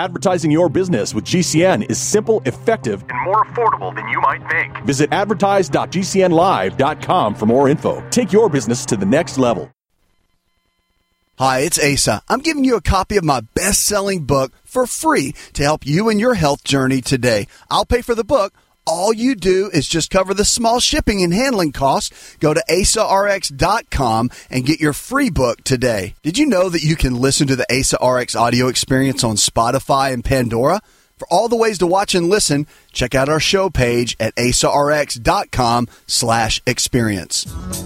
Advertising your business with GCN is simple, effective, and more affordable than you might think. Visit advertise.gcnlive.com for more info. Take your business to the next level. Hi, it's Asa. I'm giving you a copy of my best-selling book for free to help you in your health journey today. I'll pay for the book. All you do is just cover the small shipping and handling costs. Go to AsaRx.com and get your free book today. Did you know that you can listen to the AsaRx audio experience on Spotify and Pandora? For all the ways to watch and listen, check out our show page at AsaRx.com/experience.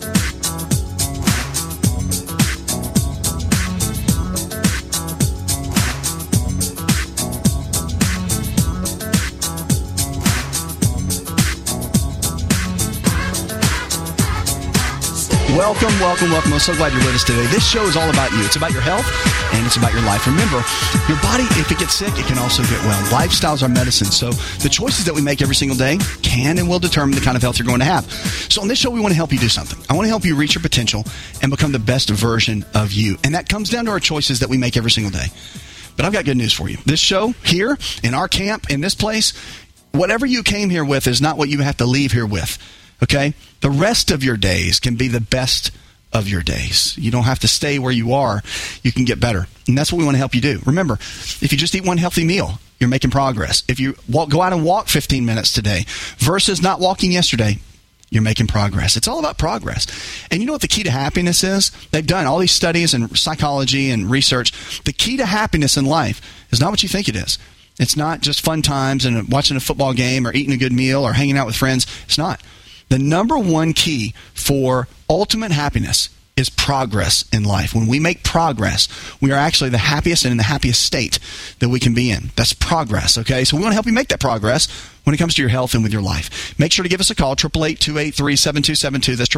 Welcome. I'm so glad you're with us today. This show is all about you. It's about your health, and it's about your life. Remember, your body, if it gets sick, it can also get well. Lifestyles are medicine, so the choices that we make every single day can and will determine the kind of health you're going to have. So on this show, we want to help you do something. I want to help you reach your potential and become the best version of you. And that comes down to our choices that we make every single day. But I've got good news for you. This show here, in our camp, in this place, whatever you came here with is not what you have to leave here with. Okay? The rest of your days can be the best of your days. You don't have to stay where you are. You can get better. And that's what we want to help you do. Remember, if you just eat one healthy meal, you're making progress. If you go out and walk 15 minutes today versus not walking yesterday, you're making progress. It's all about progress. And you know what the key to happiness is? They've done all these studies and psychology and research. The key to happiness in life is not what you think it is. It's not just fun times and watching a football game or eating a good meal or hanging out with friends. It's not. The number one key for ultimate happiness is progress in life. When we make progress, we are actually the happiest and in the happiest state that we can be in. That's progress, okay? So we want to help you make that progress when it comes to your health and with your life. Make sure to give us a call, 888-283-7272. That's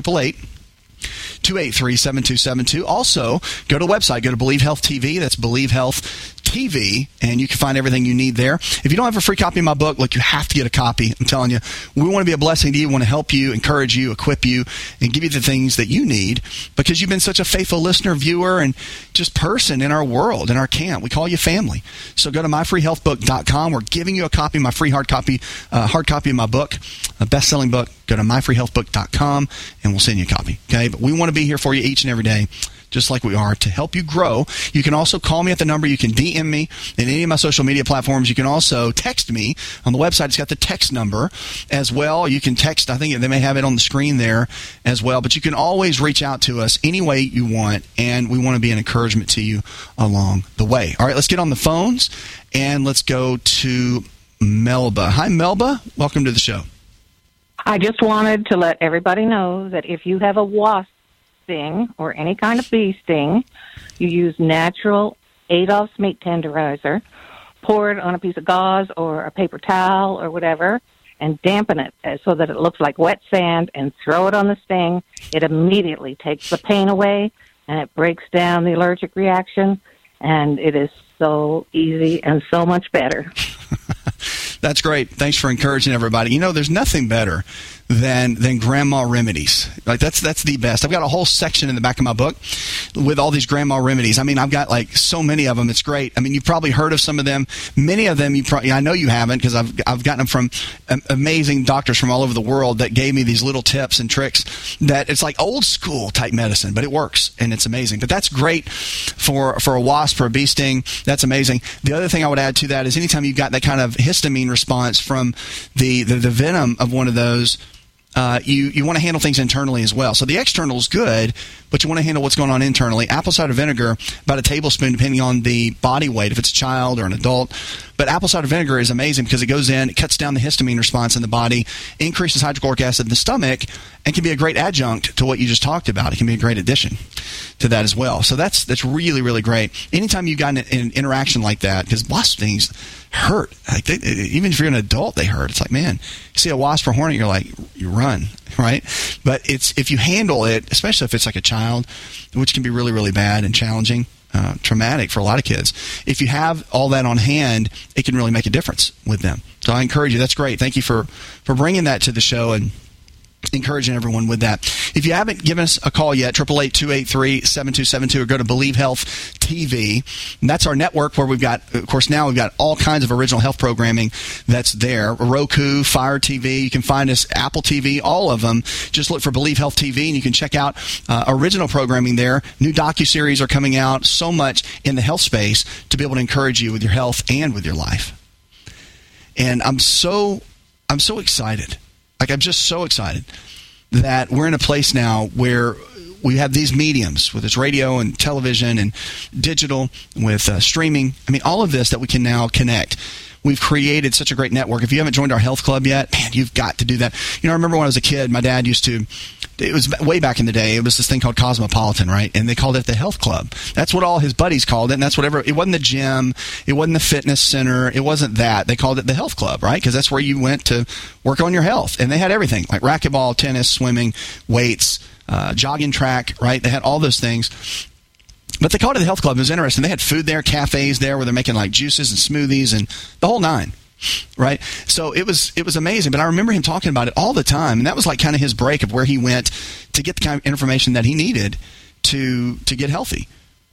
888-283-7272. Also, go to the website. Go to Believe Health TV. That's Believe Health TV, and you can find everything you need there. If you don't have a free copy of my book, look, you have to get a copy. I'm telling you, we want to be a blessing to you. We want to help you, encourage you, equip you, and give you the things that you need because you've been such a faithful listener, viewer, and just person in our world, in our camp. We call you family. So go to myfreehealthbook.com. We're giving you a copy, my free hard copy of my book, a best-selling book. Go to myfreehealthbook.com, and we'll send you a copy. Okay? But we want to be here for you each and every day, just like we are, to help you grow. You can also call me at the number. You can DM me in any of my social media platforms. You can also text me on the website. It's got the text number as well. You can text. I think they may have it on the screen there as well. But you can always reach out to us any way you want, and we want to be an encouragement to you along the way. All right, let's get on the phones, and let's go to Melba. Hi, Melba. Welcome to the show. I just wanted to let everybody know that if you have a wasp sting or any kind of bee sting, you use natural Adolph's meat tenderizer, pour it on a piece of gauze or a paper towel or whatever, and dampen it so that it looks like wet sand, and throw it on the sting. It immediately takes the pain away, and it breaks down the allergic reaction, and it is so easy and so much better. That's great. Thanks for encouraging everybody. You know, there's nothing better than grandma remedies. Like that's the best. I've got a whole section in the back of my book with all these grandma remedies. I mean, I've got like so many of them. It's great. I mean, you've probably heard of some of them. Many of them I know you haven't, because I've gotten them from amazing doctors from all over the world that gave me these little tips and tricks that it's like old school type medicine, but it works and it's amazing. But that's great for a wasp or a bee sting. That's amazing. The other thing I would add to that is anytime you've got that kind of histamine response from the venom of one of those, you want to handle things internally as well. So the external is good, but you want to handle what's going on internally. Apple cider vinegar, about a tablespoon, depending on the body weight, if it's a child or an adult. But apple cider vinegar is amazing because it goes in, it cuts down the histamine response in the body, increases hydrochloric acid in the stomach, and can be a great adjunct to what you just talked about. It can be a great addition to that as well. So that's really, really great. Anytime you've got an interaction like that, because wasp stings hurt. Like even if you're an adult, they hurt. It's like, man, you see a wasp or hornet, you're like, you run, right? But if you handle it, especially if it's like a child, which can be really, really bad and challenging, traumatic for a lot of kids. If you have all that on hand, it can really make a difference with them. So I encourage you. That's great. Thank you for bringing that to the show. And encouraging everyone with that. If you haven't given us a call yet, 888-283-7272, or go to Believe Health TV. And that's our network where we've got, of course, now we've got all kinds of original health programming that's there. Roku, Fire TV. You can find us, Apple TV, all of them. Just look for Believe Health TV, and you can check out original programming there. New docuseries are coming out. So much in the health space to be able to encourage you with your health and with your life. And I'm so excited. Like, I'm just so excited that we're in a place now where we have these mediums, with this radio and television and digital, with streaming. I mean, all of this that we can now connect. We've created such a great network. If you haven't joined our health club yet, man, you've got to do that. You know, I remember when I was a kid, my dad used to, it was way back in the day, it was this thing called Cosmopolitan, right? And they called it the health club. That's what all his buddies called it, and that's whatever. It wasn't the gym. It wasn't the fitness center. It wasn't that. They called it the health club, right? Because that's where you went to work on your health. And they had everything, like racquetball, tennis, swimming, weights, jogging track, right? They had all those things. But they called it the health club. It was interesting. They had food there, cafes there where they're making like juices and smoothies and the whole nine, right? So it was amazing. But I remember him talking about it all the time, and that was like kind of his break of where he went to get the kind of information that he needed to get healthy.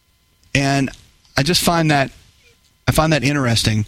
And I just find that interesting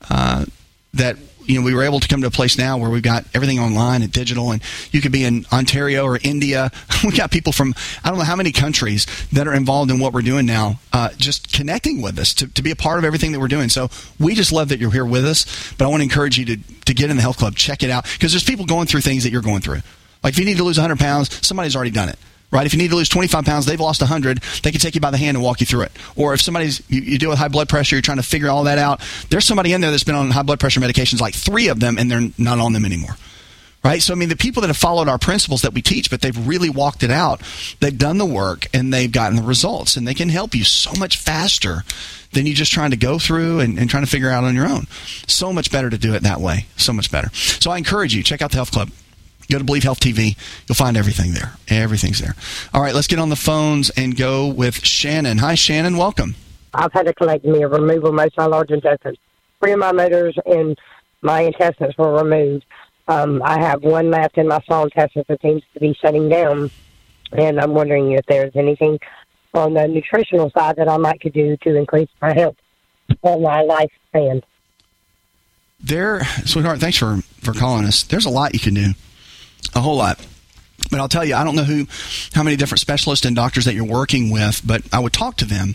that, you know, we were able to come to a place now where we've got everything online and digital, and you could be in Ontario or India. We got people from I don't know how many countries that are involved in what we're doing now, just connecting with us to be a part of everything that we're doing. So we just love that you're here with us, but I want to encourage you to get in the health club, check it out, because there's people going through things that you're going through. Like if you need to lose 100 pounds, somebody's already done it. Right? If you need to lose 25 pounds, they've lost 100. They can take you by the hand and walk you through it. Or if you deal with high blood pressure, you're trying to figure all that out, there's somebody in there that's been on high blood pressure medications, like 3 of them, and they're not on them anymore. Right? So, I mean, the people that have followed our principles that we teach, but they've really walked it out, they've done the work, and they've gotten the results. And they can help you so much faster than you just trying to go through and trying to figure out on your own. So much better to do it that way. So much better. So I encourage you, check out the Health Club. Go to Believe Health TV. You'll find everything there. Everything's there. All right, let's get on the phones and go with Shannon. Hi, Shannon. Welcome. I've had a colectomy, a removal of most of my large intestines. 3 of my motors and my intestines were removed. I have 1 left in my small intestines that seems to be shutting down. And I'm wondering if there's anything on the nutritional side that I might could do to increase my health or my lifespan. Sweetheart, thanks for calling us. There's a lot you can do. A whole lot. But I'll tell you, I don't know how many different specialists and doctors that you're working with, but I would talk to them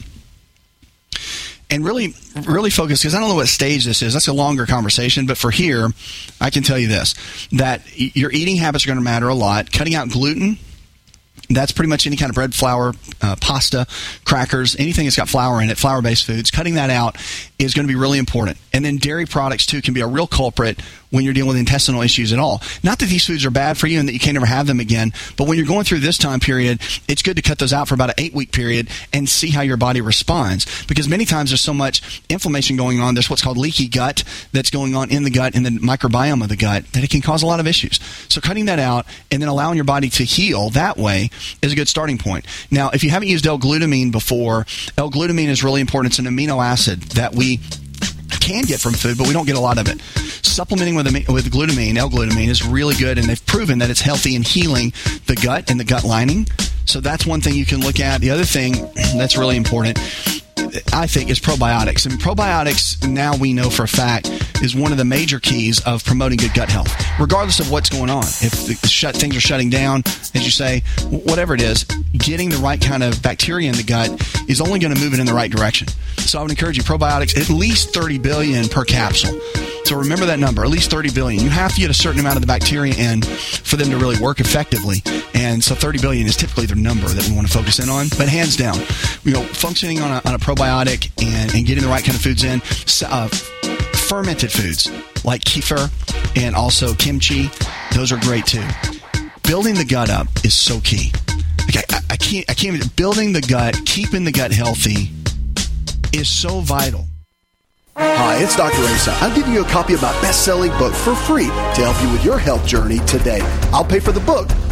and really, really focus, because I don't know what stage this is. That's a longer conversation. But for here, I can tell you this, that your eating habits are going to matter a lot. Cutting out gluten, that's pretty much any kind of bread, flour, pasta, crackers, anything that's got flour in it, flour-based foods. Cutting that out is going to be really important. And then dairy products, too, can be a real culprit when you're dealing with intestinal issues at all. Not that these foods are bad for you and that you can't ever have them again, but when you're going through this time period, it's good to cut those out for about an 8-week period and see how your body responds. Because many times there's so much inflammation going on, there's what's called leaky gut that's going on in the gut and the microbiome of the gut, that it can cause a lot of issues. So cutting that out and then allowing your body to heal that way is a good starting point. Now, if you haven't used L-glutamine before, L-glutamine is really important. It's an amino acid that we can get from food, but we don't get a lot of it. Supplementing with glutamine, L-glutamine, is really good, and they've proven that it's healthy in healing the gut and the gut lining. So that's one thing you can look at. The other thing that's really important, I think, is probiotics. And probiotics, now we know for a fact, is one of the major keys of promoting good gut health, regardless of what's going on. If things are shutting down, as you say, whatever it is, getting the right kind of bacteria in the gut is only going to move it in the right direction. So I would encourage you, probiotics, at least 30 billion per capsule. So remember that number, at least 30 billion. You have to get a certain amount of the bacteria in for them to really work effectively. And so 30 billion is typically the number that we want to focus in on. But hands down, functioning on a probiotic and getting the right kind of foods in, fermented foods like kefir and also kimchi, those are great too. Building the gut up is so key. Okay, I can't. Building the gut, keeping the gut healthy is so vital. Hi, it's Dr. Asa. I'm giving you a copy of my best-selling book for free to help you with your health journey today. I'll pay for the book.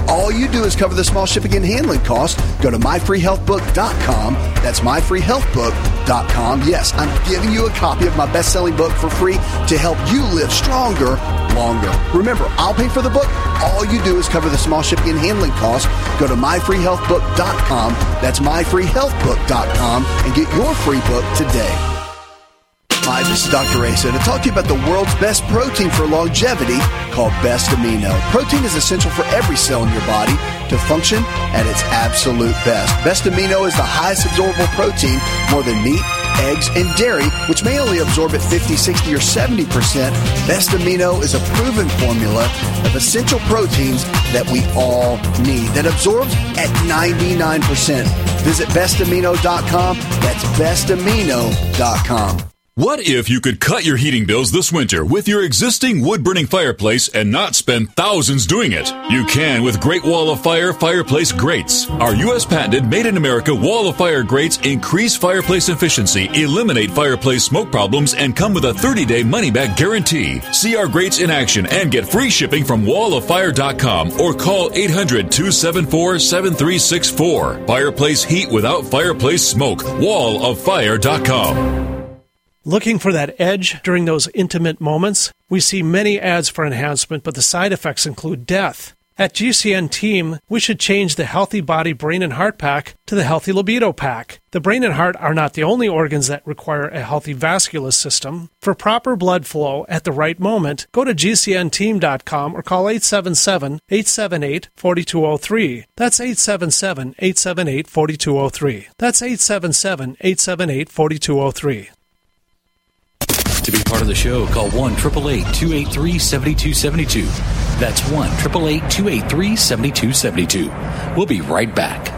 All you do is cover the small shipping and handling costs. Go to myfreehealthbook.com. That's myfreehealthbook.com. Yes, I'm giving you a copy of my best-selling book for free to help you live stronger, longer. Remember, I'll pay for the book. All you do is cover the small shipping and handling costs. Go to myfreehealthbook.com. That's myfreehealthbook.com and get your free book today. Hi, this is Dr. Asa to talk to you about the world's best protein for longevity called Best Amino. Protein is essential for every cell in your body to function at its absolute best. Best Amino is the highest absorbable protein, more than meat, eggs, and dairy, which may only absorb at 50, 60, or 70%. Best Amino is a proven formula of essential proteins that we all need that absorbs at 99%. Visit bestamino.com. That's bestamino.com. What if you could cut your heating bills this winter with your existing wood-burning fireplace and not spend thousands doing it? You can with Great Wall of Fire fireplace grates. Our U.S. patented made-in-America Wall of Fire grates increase fireplace efficiency, eliminate fireplace smoke problems, and come with a 30-day money-back guarantee. See our grates in action and get free shipping from walloffire.com or call 800-274-7364. Fireplace heat without fireplace smoke. walloffire.com. Looking for that edge during those intimate moments? We see many ads for enhancement, but the side effects include death. At GCN Team, we should change the Healthy Body, Brain, and Heart Pack to the Healthy Libido Pack. The brain and heart are not the only organs that require a healthy vascular system. For proper blood flow at the right moment, go to GCNteam.com or call 877-878-4203. That's 877-878-4203. That's 877-878-4203. To be part of the show, call 1-888-283-7272. That's 1-888-283-7272. We'll be right back.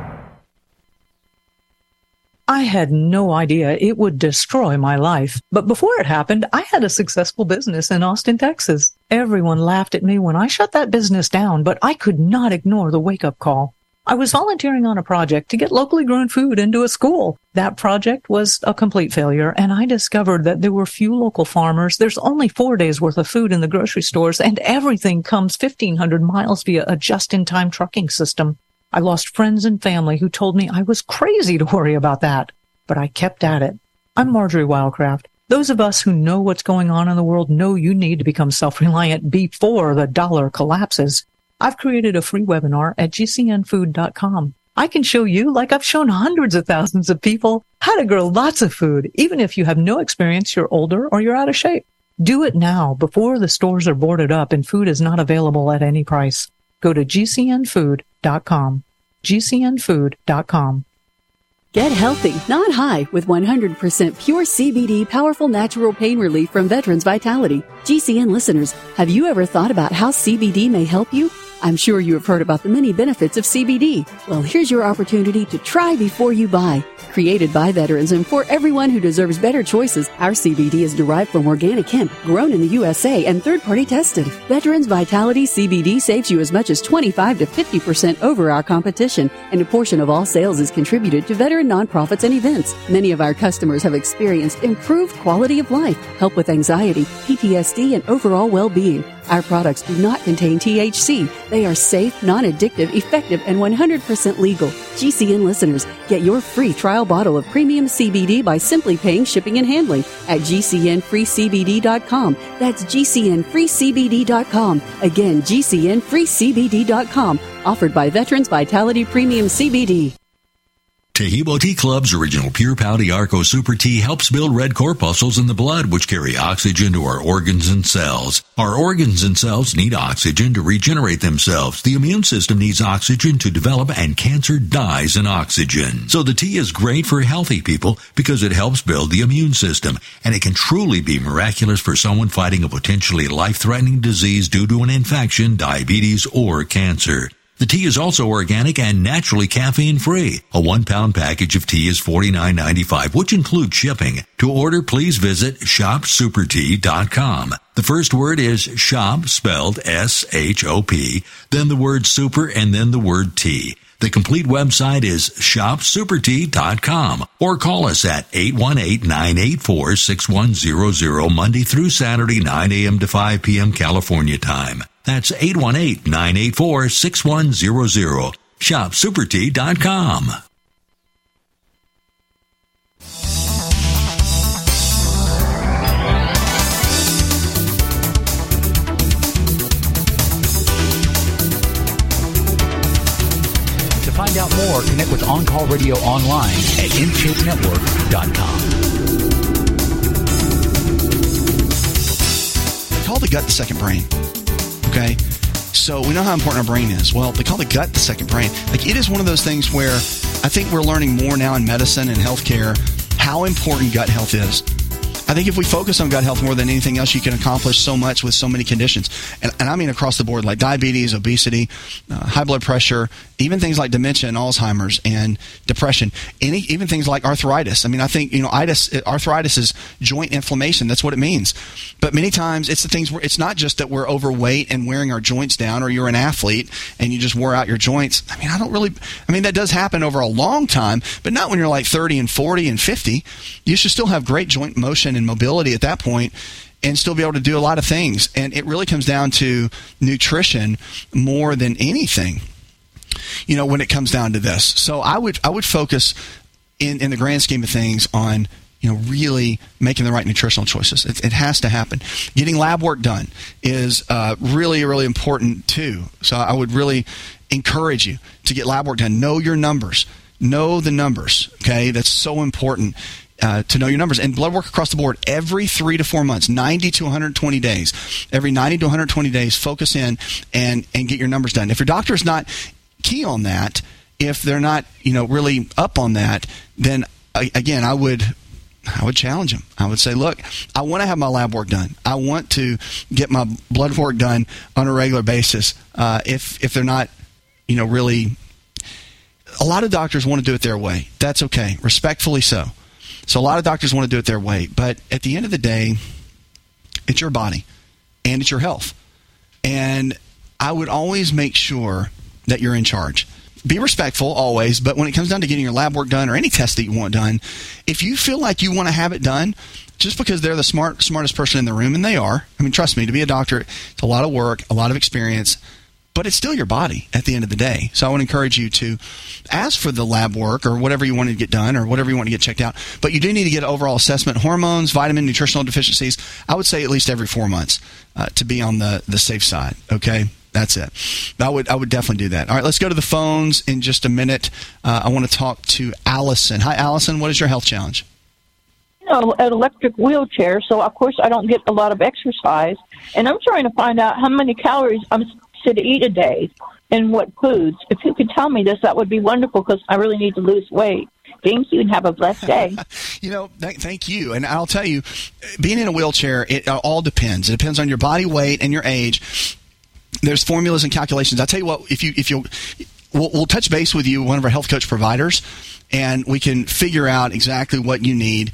I had no idea it would destroy my life. But before it happened, I had a successful business in Austin, Texas. Everyone laughed at me when I shut that business down, but I could not ignore the wake-up call. I was volunteering on a project to get locally grown food into a school. That project was a complete failure, and I discovered that there were few local farmers. There's only 4 days worth of food in the grocery stores, and everything comes 1,500 miles via a just-in-time trucking system. I lost friends and family who told me I was crazy to worry about that, but I kept at it. I'm Marjorie Wildcraft. Those of us who know what's going on in the world know you need to become self-reliant before the dollar collapses. I've created a free webinar at gcnfood.com. I can show you, like I've shown hundreds of thousands of people, how to grow lots of food, even if you have no experience, you're older, or you're out of shape. Do it now before the stores are boarded up and food is not available at any price. Go to gcnfood.com. gcnfood.com. Get healthy, not high, with 100% pure CBD powerful natural pain relief from Veterans Vitality. GCN listeners, have you ever thought about how CBD may help you? I'm sure you have heard about the many benefits of CBD. Well, here's your opportunity to try before you buy. Created by veterans and for everyone who deserves better choices, our CBD is derived from organic hemp, grown in the USA and third-party tested. Veterans Vitality CBD saves you as much as 25 to 50% over our competition, and a portion of all sales is contributed to veteran nonprofits and events. Many of our customers have experienced improved quality of life, help with anxiety, PTSD, and overall well-being. Our products do not contain THC. They are safe, non-addictive, effective, and 100% legal. GCN listeners, get your free trial bottle of premium CBD by simply paying shipping and handling at GCNFreeCBD.com. That's GCNFreeCBD.com. Again, GCNFreeCBD.com. Offered by Veterans Vitality Premium CBD. Tahibo Tea Club's original Pure Pouty Arco Super Tea helps build red corpuscles in the blood, which carry oxygen to our organs and cells. Our organs and cells need oxygen to regenerate themselves. The immune system needs oxygen to develop, and cancer dies in oxygen. So the tea is great for healthy people because it helps build the immune system, and it can truly be miraculous for someone fighting a potentially life-threatening disease due to an infection, diabetes, or cancer. The tea is also organic and naturally caffeine-free. A 1-pound package of tea is $49.95, which includes shipping. To order, please visit shopsupertea.com. The first word is shop, spelled S-H-O-P, then the word super, and then the word tea. The complete website is shopsupertea.com, or call us at 818-984-6100 Monday through Saturday, 9 a.m. to 5 p.m. California time. That's 818-984-6100. ShopSuperTea.com. To find out more, connect with On Call Radio online at InShapeNetwork.com. They call the gut the second brain. Okay? So we know how important our brain is. Well, they call the gut the second brain. Like, it is one of those things where I think we're learning more now in medicine and healthcare how important gut health is. I think if we focus on gut health more than anything else, you can accomplish so much with so many conditions. And I mean across the board, like diabetes, obesity, high blood pressure, even things like dementia and Alzheimer's and depression, even things like arthritis. I mean, I think, arthritis is joint inflammation. That's what it means. But many times it's the things where it's not just that we're overweight and wearing our joints down, or you're an athlete and you just wore out your joints. I mean, that does happen over a long time, but not when you're like 30 and 40 and 50. You should still have great joint motion and mobility at that point and still be able to do a lot of things. And it really comes down to nutrition more than anything, when it comes down to this. So I would focus in the grand scheme of things on really making the right nutritional choices. It has to happen. Getting lab work done is really, really important too. So I would really encourage you to get lab work done. Know your numbers. Know the numbers. Okay, that's so important. To know your numbers. And blood work across the board every 3 to 4 months, 90 to 120 days. Every 90 to 120 days, focus in and get your numbers done. If your doctor is not key on that, if they're not really up on that, then again, I would challenge them. I would say, look, I want to have my lab work done. I want to get my blood work done on a regular basis. If they're not really, a lot of doctors want to do it their way. That's okay, respectfully so. So a lot of doctors want to do it their way. But at the end of the day, it's your body and it's your health. And I would always make sure that you're in charge. Be respectful always, but when it comes down to getting your lab work done or any test that you want done, if you feel like you want to have it done, just because they're the smartest person in the room, and they are. I mean, trust me, to be a doctor, it's a lot of work, a lot of experience, but it's still your body at the end of the day. So I would encourage you to ask for the lab work or whatever you want to get done or whatever you want to get checked out. But you do need to get an overall assessment. Hormones, vitamin, nutritional deficiencies, I would say at least every 4 months to be on the safe side. Okay? That's it. I would definitely do that. All right, let's go to the phones in just a minute. I want to talk to Allison. Hi, Allison. What is your health challenge? An electric wheelchair, so of course I don't get a lot of exercise. And I'm trying to find out how many calories I'm to eat a day and what foods. If you could tell me this, that would be wonderful, because I really need to lose weight. Thank you and have a blessed day. Thank you. And I'll tell you, being in a wheelchair, it all depends. It depends on your body weight and your age. There's formulas and calculations. I'll tell you what, we'll touch base with you, one of our health coach providers, and we can figure out exactly what you need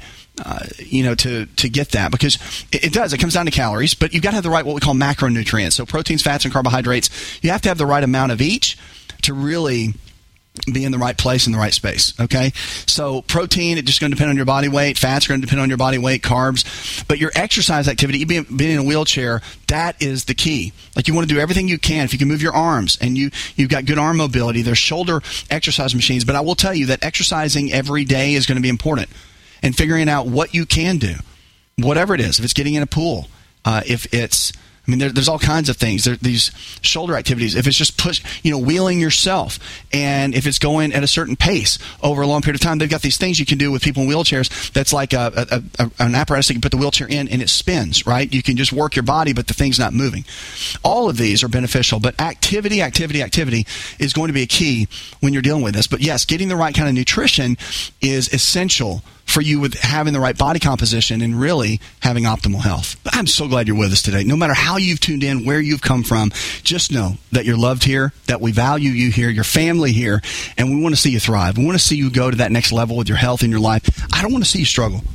to get that, because it comes down to calories, but you've got to have the right, what we call macronutrients. So proteins, fats, and carbohydrates, you have to have the right amount of each to really be in the right place in the right space. Okay. So protein, it's just going to depend on your body weight. Fats are going to depend on your body weight, carbs, but your exercise activity, being in a wheelchair, that is the key. Like, you want to do everything you can. If you can move your arms and you've got good arm mobility, there's shoulder exercise machines, but I will tell you that exercising every day is going to be important. And figuring out what you can do, whatever it is. If it's getting in a pool, there's all kinds of things. These shoulder activities. If it's just wheeling yourself, and if it's going at a certain pace over a long period of time, they've got these things you can do with people in wheelchairs. That's like an apparatus that you can put the wheelchair in, and it spins. Right? You can just work your body, but the thing's not moving. All of these are beneficial, but activity is going to be a key when you're dealing with this. But yes, getting the right kind of nutrition is essential for you with having the right body composition and really having optimal health. But I'm so glad you're with us today. No matter how you've tuned in, where you've come from, just know that you're loved here, that we value you here, your family here, and we want to see you thrive. We want to see you go to that next level with your health and your life. I don't want to see you struggle.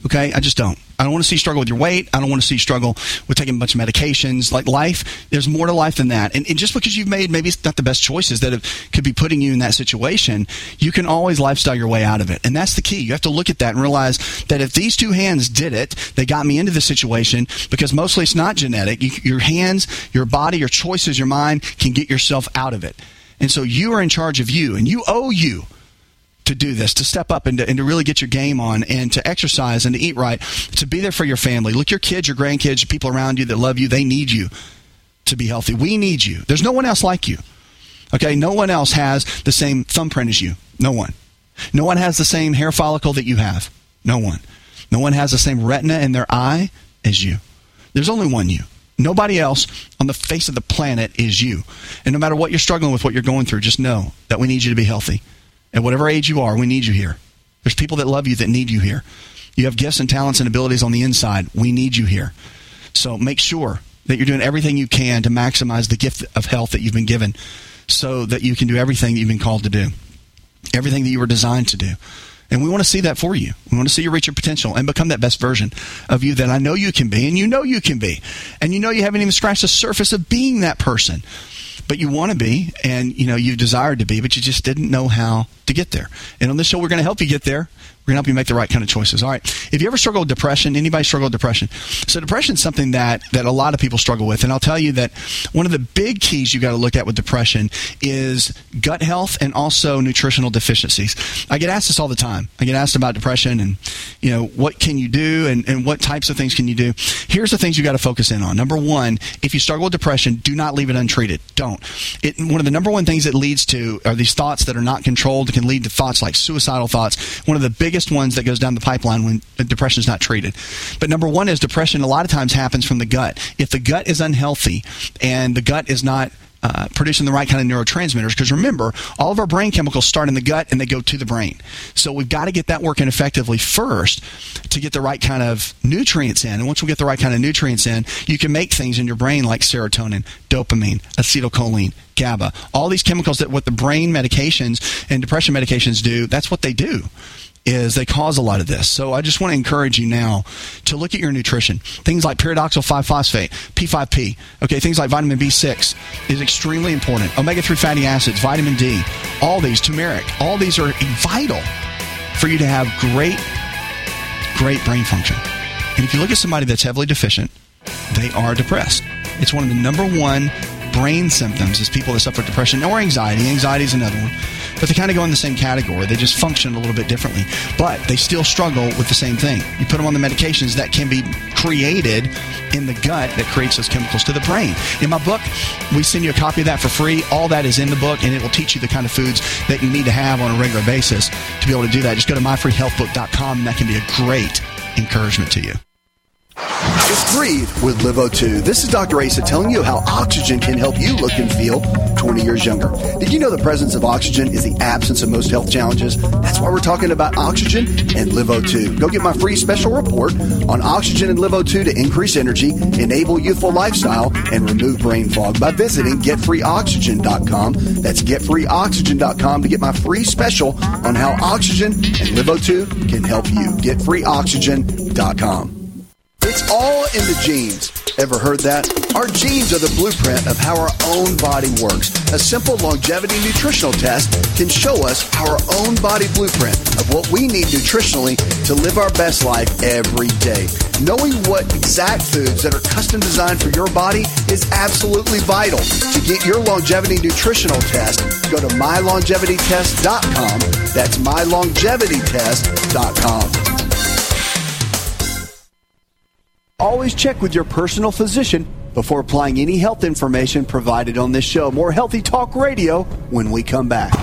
Okay, I just don't. I don't want to see you struggle with your weight. I don't want to see you struggle with taking a bunch of medications. Like life, there's more to life than that. And just because you've made maybe it's not the best choices that could be putting you in that situation, you can always lifestyle your way out of it. And that's the key. You have to look at that and realize that if these two hands did it, they got me into this situation because mostly it's not genetic. Your hands, your body, your choices, your mind can get yourself out of it. And so you are in charge of you, and you owe you to do this, to step up and to really get your game on and to exercise and to eat right, to be there for your family. Look, your kids, your grandkids, people around you that love you, they need you to be healthy. We need you. There's no one else like you. Okay? No one else has the same thumbprint as you. No one. No one has the same hair follicle that you have. No one. No one has the same retina in their eye as you. There's only one you. Nobody else on the face of the planet is you. And no matter what you're struggling with, what you're going through, just know that we need you to be healthy. At whatever age you are, we need you here. There's people that love you that need you here. You have gifts and talents and abilities on the inside. We need you here. So make sure that you're doing everything you can to maximize the gift of health that you've been given so that you can do everything that you've been called to do, everything that you were designed to do. And we want to see that for you. We want to see you reach your potential and become that best version of you that I know you can be, and you know you can be. And you know you haven't even scratched the surface of being that person. But you want to be, and you desired to be, but you just didn't know how to get there. And on this show, we're going to help you get there. We're going to help you make the right kind of choices. All right. If you ever struggle with depression, anybody struggle with depression? So depression is something that a lot of people struggle with. And I'll tell you that one of the big keys you got to look at with depression is gut health and also nutritional deficiencies. I get asked this all the time. I get asked about depression and, what can you do and what types of things can you do? Here's the things you got to focus in on. Number one, if you struggle with depression, do not leave it untreated. Don't. One of the number one things it leads to are these thoughts that are not controlled. It can lead to thoughts like suicidal thoughts. One of the biggest ones that goes down the pipeline when depression is not treated. But number one is depression a lot of times happens from the gut. If the gut is unhealthy and the gut is not producing the right kind of neurotransmitters, because remember, all of our brain chemicals start in the gut and they go to the brain. So we've got to get that working effectively first to get the right kind of nutrients in. And once we get the right kind of nutrients in, you can make things in your brain like serotonin, dopamine, acetylcholine, GABA. All these chemicals that what the brain medications and depression medications do, that's what they do. Is they cause a lot of this. So I just want to encourage you now to look at your nutrition. Things like pyridoxal 5-phosphate, P5P, okay, things like vitamin B6 is extremely important. Omega-3 fatty acids, vitamin D, all these, turmeric, all these are vital for you to have great brain function. And if you look at somebody that's heavily deficient, they are depressed. It's one of the number one brain symptoms is people that suffer depression or anxiety. Anxiety is another one. But they kind of go in the same category. They just function a little bit differently. But they still struggle with the same thing. You put them on the medications that can be created in the gut that creates those chemicals to the brain. In my book, we send you a copy of that for free. All that is in the book, and it will teach you the kind of foods that you need to have on a regular basis to be able to do that. Just go to myfreehealthbook.com, and that can be a great encouragement to you. Just breathe with LiveO2. This is Dr. Asa telling you how oxygen can help you look and feel 20 years younger. Did you know the presence of oxygen is the absence of most health challenges? That's why we're talking about oxygen and LiveO2. Go get my free special report on oxygen and LiveO2 to increase energy, enable youthful lifestyle, and remove brain fog by visiting getfreeoxygen.com. That's getfreeoxygen.com to get my free special on how oxygen and LiveO2 can help you. Getfreeoxygen.com. It's all in the genes. Ever heard that? Our genes are the blueprint of how our own body works. A simple longevity nutritional test can show us our own body blueprint of what we need nutritionally to live our best life every day. Knowing what exact foods that are custom designed for your body is absolutely vital. To get your longevity nutritional test, go to mylongevitytest.com. That's mylongevitytest.com. Always check with your personal physician before applying any health information provided on this show. More Healthy Talk Radio when we come back.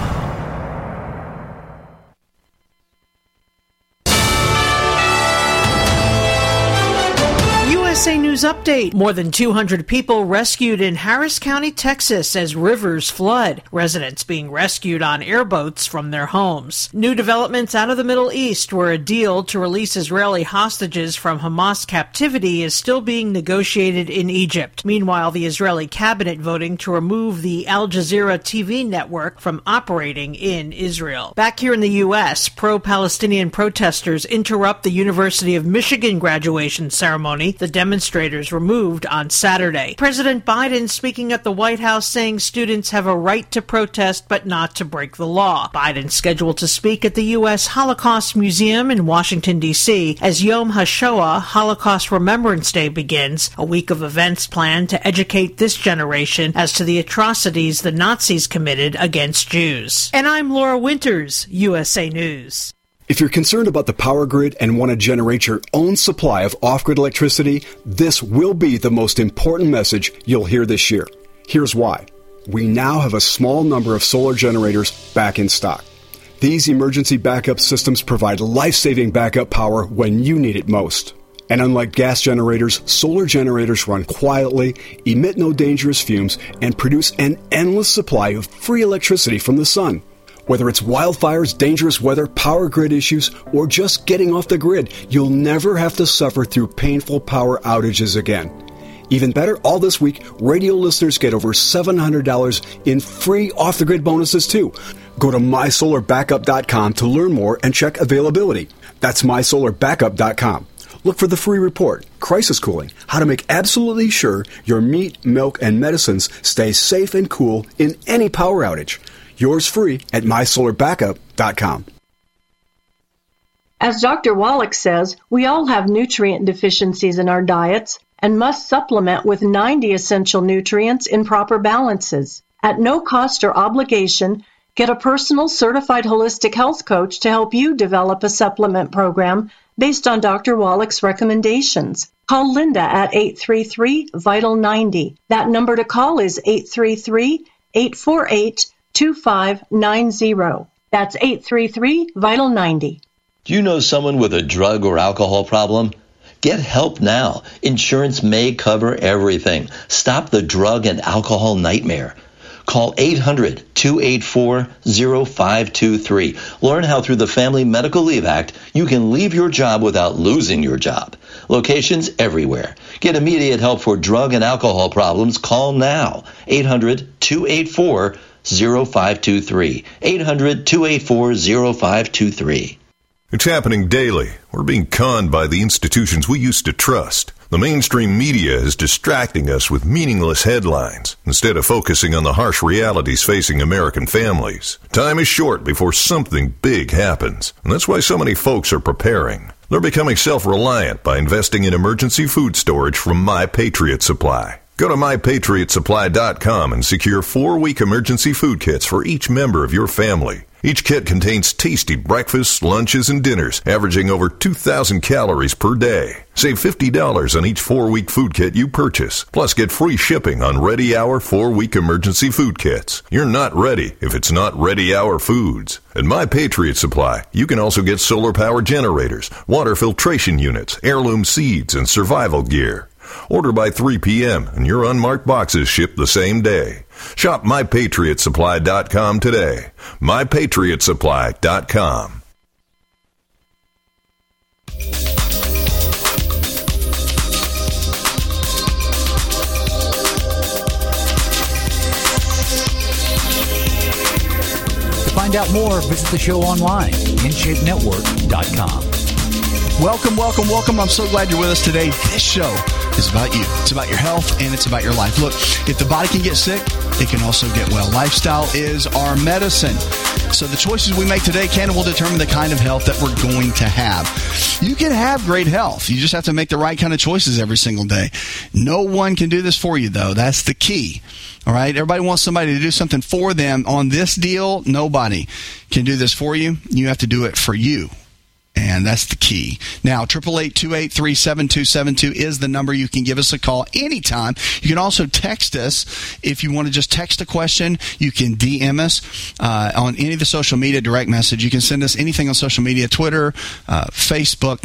USA News Update. More than 200 people rescued in Harris County, Texas as rivers flood. Residents being rescued on airboats from their homes. New developments out of the Middle East, where a deal to release Israeli hostages from Hamas captivity is still being negotiated in Egypt. Meanwhile, the Israeli cabinet voting to remove the Al Jazeera TV network from operating in Israel. Back here in the U.S., pro-Palestinian protesters interrupt the University of Michigan graduation ceremony. The demonstrators were moved on Saturday. President Biden speaking at the White House saying students have a right to protest but not to break the law. Biden scheduled to speak at the U.S. Holocaust Museum in Washington, D.C. as Yom HaShoah, Holocaust Remembrance Day, begins, a week of events planned to educate this generation as to the atrocities the Nazis committed against Jews. And I'm Laura Winters, USA News. If you're concerned about the power grid and want to generate your own supply of off-grid electricity, this will be the most important message you'll hear this year. Here's why. We now have a small number of solar generators back in stock. These emergency backup systems provide life-saving backup power when you need it most. And unlike gas generators, solar generators run quietly, emit no dangerous fumes, and produce an endless supply of free electricity from the sun. Whether it's wildfires, dangerous weather, power grid issues, or just getting off the grid, you'll never have to suffer through painful power outages again. Even better, all this week, radio listeners get over $700 in free off-the-grid bonuses too. Go to mysolarbackup.com to learn more and check availability. That's mysolarbackup.com. Look for the free report, Crisis Cooling, how to make absolutely sure your meat, milk, and medicines stay safe and cool in any power outage. Yours free at mysolarbackup.com. As Dr. Wallach says, we all have nutrient deficiencies in our diets and must supplement with 90 essential nutrients in proper balances. At no cost or obligation, get a personal certified holistic health coach to help you develop a supplement program based on Dr. Wallach's recommendations. Call Linda at 833-VITAL-90. That number to call is 833-848-2590. That's 833-VITAL-90. Do you know someone with a drug or alcohol problem? Get help now. Insurance may cover everything. Stop the drug and alcohol nightmare. Call 800-284-0523. Learn how through the Family Medical Leave Act you can leave your job without losing your job. Locations everywhere. Get immediate help for drug and alcohol problems. Call now. 800-284-0523. 800-284-0523. It's happening daily. We're being conned by the institutions we used to trust. The mainstream media is distracting us with meaningless headlines instead of focusing on the harsh realities facing American families. Time is short before something big happens, and that's why so many folks are preparing. They're becoming self-reliant by investing in emergency food storage from My Patriot Supply. Go to MyPatriotSupply.com and secure 4-week emergency food kits for each member of your family. Each kit contains tasty breakfasts, lunches, and dinners, averaging over 2,000 calories per day. Save $50 on each 4-week food kit you purchase. Plus, get free shipping on Ready Hour 4-week emergency food kits. You're not ready if it's not Ready Hour foods. At My Patriot Supply, you can also get solar power generators, water filtration units, heirloom seeds, and survival gear. Order by 3 p.m. and your unmarked boxes ship the same day. Shop MyPatriotSupply.com today. MyPatriotSupply.com. To find out more, visit the show online, InShapeNetwork.com. Welcome. I'm so glad you're with us today. This show is about you. It's about your health, and it's about your life. Look, if the body can get sick, it can also get well. Lifestyle is our medicine. So the choices we make today will determine the kind of health that we're going to have. You can have great health. You just have to make the right kind of choices every single day. No one can do this for you, though. That's the key. All right? Everybody wants somebody to do something for them. On this deal, nobody can do this for you. You have to do it for you. And that's the key. Now, 888-283-7272 is the number. You can give us a call anytime. You can also text us if you want to just text a question. You can DM us on any of the social media, direct message. You can send us anything on social media, Twitter, Facebook,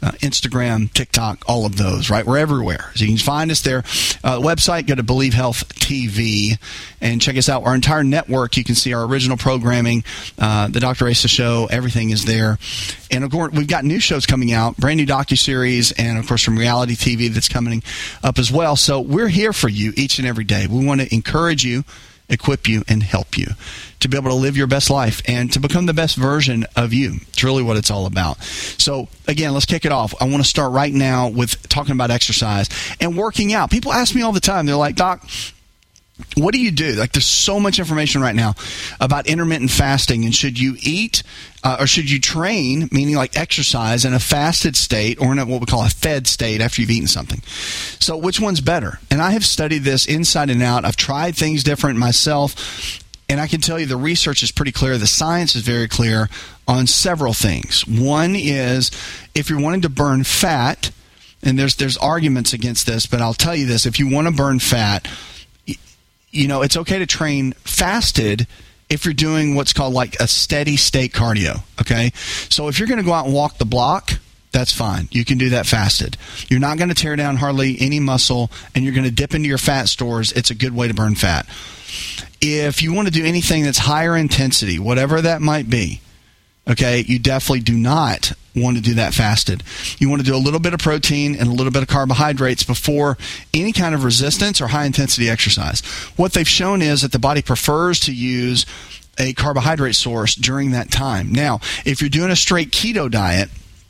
Instagram, TikTok, all of those, right? We're everywhere. So you can find us there. Website, go to Believe Health TV and check us out. Our entire network, you can see our original programming, the Dr. Asa Show, everything is there. And of course, we've got new shows coming out, brand new docuseries, and of course, some reality TV that's coming up as well. So we're here for you each and every day. We want to encourage you, equip you, and help you to be able to live your best life and to become the best version of you. It's really what it's all about. So again, let's kick it off. I want to start right now with talking about exercise and working out. People ask me all the time, they're like, Doc, what do you do? Like, there's so much information right now about intermittent fasting, and should you eat or should you train, meaning like exercise, in a fasted state or in what we call a fed state after you've eaten something? So which one's better? And I have studied this inside and out. I've tried things different myself, and I can tell you the research is pretty clear. The science is very clear on several things. One is if you're wanting to burn fat, and there's arguments against this, but I'll tell you this. If you want to burn fat, you know, it's okay to train fasted if you're doing what's called like a steady state cardio, okay? So if you're going to go out and walk the block, that's fine. You can do that fasted. You're not going to tear down hardly any muscle, and you're going to dip into your fat stores. It's a good way to burn fat. If you want to do anything that's higher intensity, whatever that might be, okay, you definitely do not want to do that fasted. You want to do a little bit of protein and a little bit of carbohydrates before any kind of resistance or high-intensity exercise. What they've shown is that the body prefers to use a carbohydrate source during that time. Now, if you're doing a straight keto diet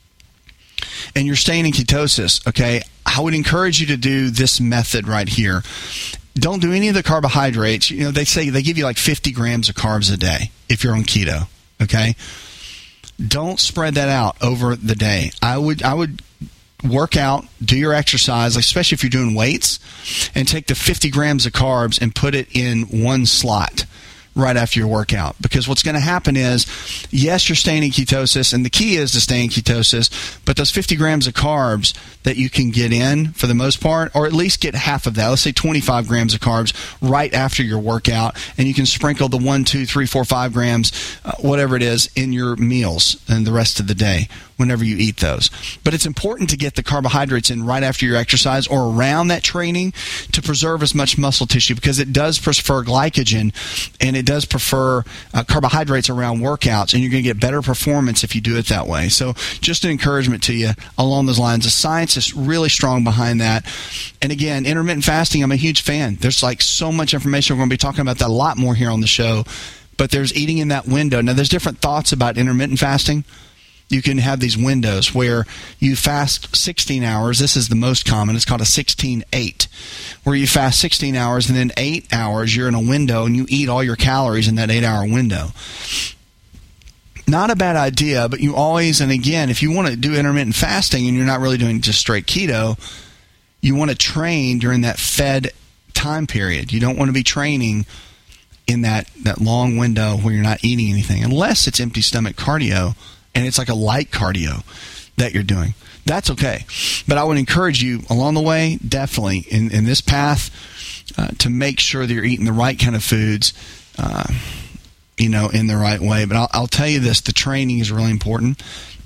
and you're staying in ketosis, okay, I would encourage you to do this method right here. Don't do any of the carbohydrates. You know, they say they give you like 50 grams of carbs a day if you're on keto, okay? Don't spread that out over the day. I would work out, do your exercise, especially if you're doing weights, and take the 50 grams of carbs and put it in one slot right after your workout. Because what's going to happen is, yes, you're staying in ketosis, and the key is to stay in ketosis, but those 50 grams of carbs that you can get in for the most part, or at least get half of that, let's say 25 grams of carbs right after your workout, and you can sprinkle the 1, 2, 3, 4, 5 grams, whatever it is, in your meals and the rest of the day whenever you eat those. But it's important to get the carbohydrates in right after your exercise or around that training to preserve as much muscle tissue, because it does prefer glycogen and it does prefer carbohydrates around workouts, and you're going to get better performance if you do it that way. So just an encouragement to you along those lines. The science is really strong behind that. And again, intermittent fasting, I'm a huge fan. There's like so much information. We're going to be talking about that a lot more here on the show. But there's eating in that window. Now, there's different thoughts about intermittent fasting. You can have these windows where you fast 16 hours. This is the most common. It's called a 16-8, where you fast 16 hours and then 8 hours you're in a window and you eat all your calories in that 8-hour window. Not a bad idea, but you always, and again, if you want to do intermittent fasting and you're not really doing just straight keto, you want to train during that fed time period. You don't want to be training in that long window where you're not eating anything, unless it's empty stomach cardio and it's like a light cardio that you're doing. That's okay. But I would encourage you along the way, definitely in this path, to make sure that you're eating the right kind of foods, in the right way. But I'll tell you this, the training is really important,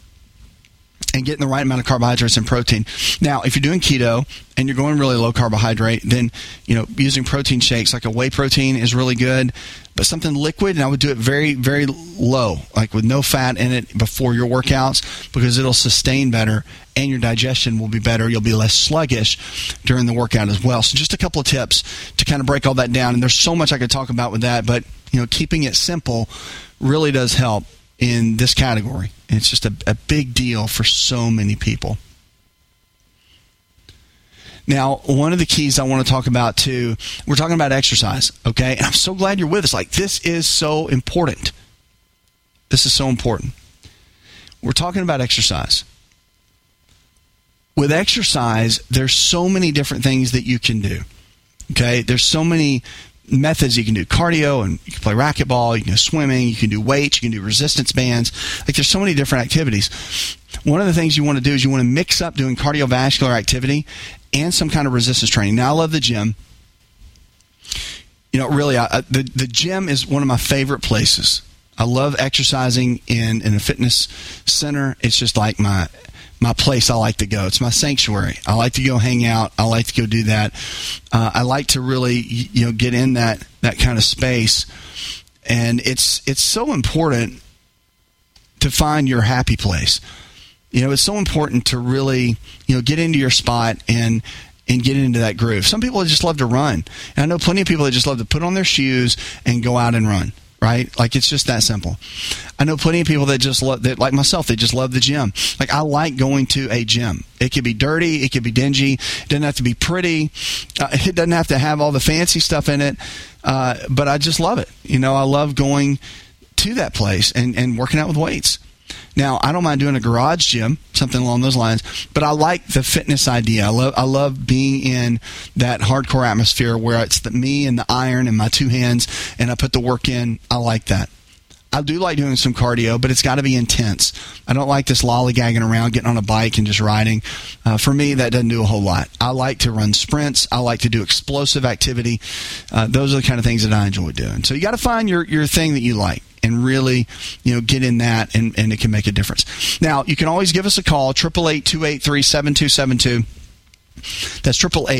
and getting the right amount of carbohydrates and protein. Now, if you're doing keto and you're going really low carbohydrate, then using protein shakes like a whey protein is really good. But something liquid, and I would do it very, very low, like with no fat in it before your workouts, because it'll sustain better and your digestion will be better. You'll be less sluggish during the workout as well. So just a couple of tips to kind of break all that down. And there's so much I could talk about with that, but keeping it simple really does help in this category. And it's just a big deal for so many people. Now, one of the keys I want to talk about too, we're talking about exercise, okay? And I'm so glad you're with us. Like, this is so important. This is so important. We're talking about exercise. With exercise, there's so many different things that you can do, okay? There's so many methods you can do. Cardio, and you can play racquetball, you can do swimming, you can do weights, you can do resistance bands. Like, there's so many different activities. One of the things you want to do is you want to mix up doing cardiovascular activity and some kind of resistance training. Now, I love the gym. Really, the gym is one of my favorite places. I love exercising in a fitness center. It's just like my my place I like to go. It's my sanctuary. I like to go hang out. I like to go do that. I like to really, get in that kind of space. And it's so important to find your happy place. It's so important to really, get into your spot and get into that groove. Some people just love to run. And I know plenty of people that just love to put on their shoes and go out and run. Right? Like, it's just that simple. I know plenty of people that just love, that, like myself, they just love the gym. Like, I like going to a gym. It could be dirty. It could be dingy. It doesn't have to be pretty. It doesn't have to have all the fancy stuff in it. But I just love it. I love going to that place and working out with weights. Now, I don't mind doing a garage gym, something along those lines, but I like the fitness idea. I love being in that hardcore atmosphere where it's me and the iron and my two hands, and I put the work in. I like that. I do like doing some cardio, but it's got to be intense. I don't like this lollygagging around, getting on a bike and just riding. For me, that doesn't do a whole lot. I like to run sprints. I like to do explosive activity. Those are the kind of things that I enjoy doing. So you got to find your thing that you like and really, get in that, and it can make a difference. Now, you can always give us a call, 888-283-7272. That's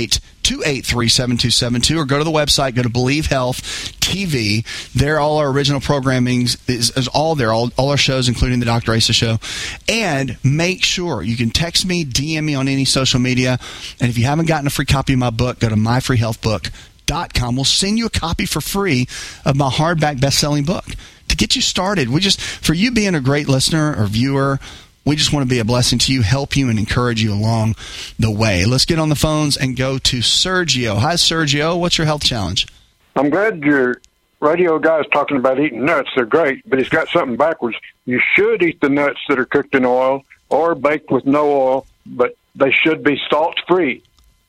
888-283-7272, or go to the website, go to Believe Health TV. There, all our original programming is all there, all our shows, including the Dr. Asa Show. And make sure you can text me, DM me on any social media. And if you haven't gotten a free copy of my book, go to myfreehealthbook.com. We'll send you a copy for free of my hardback best-selling book to get you started. For you being a great listener or viewer, we just want to be a blessing to you, help you, and encourage you along the way. Let's get on the phones and go to Sergio. Hi, Sergio. What's your health challenge? I'm glad your radio guy is talking about eating nuts. They're great, but he's got something backwards. You should eat the nuts that are cooked in oil or baked with no oil, but they should be salt-free.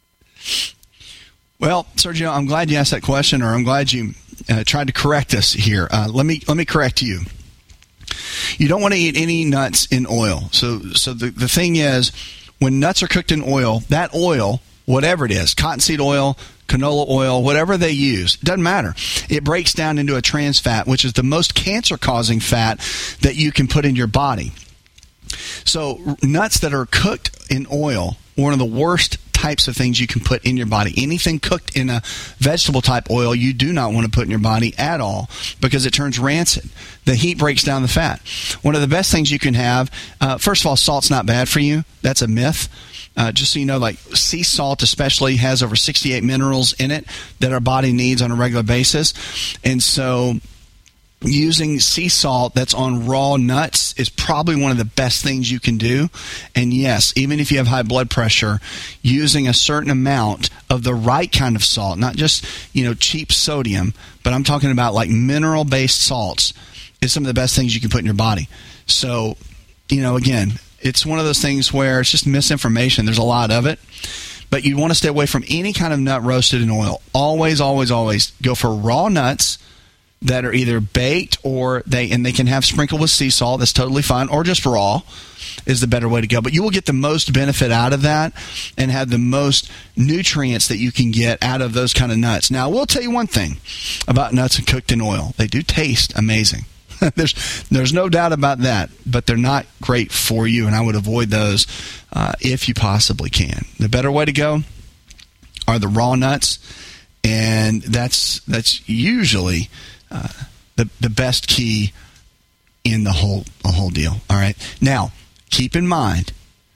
Well, Sergio, I'm glad you asked that question, or I'm glad you tried to correct us here. Let me correct you. You don't want to eat any nuts in oil. So the thing is, when nuts are cooked in oil, that oil, whatever it is, cottonseed oil, canola oil, whatever they use, it doesn't matter. It breaks down into a trans fat, which is the most cancer-causing fat that you can put in your body. So nuts that are cooked in oil, one of the worst types of things you can put in your body. Anything cooked in a vegetable type oil, you do not want to put in your body at all, because it turns rancid. The heat breaks down the fat. One of the best things you can have, first of all, salt's not bad for you. That's a myth. Just so you know, like sea salt especially has over 68 minerals in it that our body needs on a regular basis. And so using sea salt that's on raw nuts is probably one of the best things you can do. And yes, even if you have high blood pressure, using a certain amount of the right kind of salt, not just, cheap sodium, but I'm talking about like mineral-based salts, is some of the best things you can put in your body. So, again, it's one of those things where it's just misinformation. There's a lot of it. But you want to stay away from any kind of nut roasted in oil. Always, always, always go for raw nuts that are either baked or they can have sprinkled with sea salt. That's totally fine. Or just raw is the better way to go. But you will get the most benefit out of that and have the most nutrients that you can get out of those kind of nuts. Now, I will tell you one thing about nuts cooked in oil. They do taste amazing. There's no doubt about that, but they're not great for you, and I would avoid those if you possibly can. The better way to go are the raw nuts, and that's usually the best key in the whole deal. All right. Now, keep in mind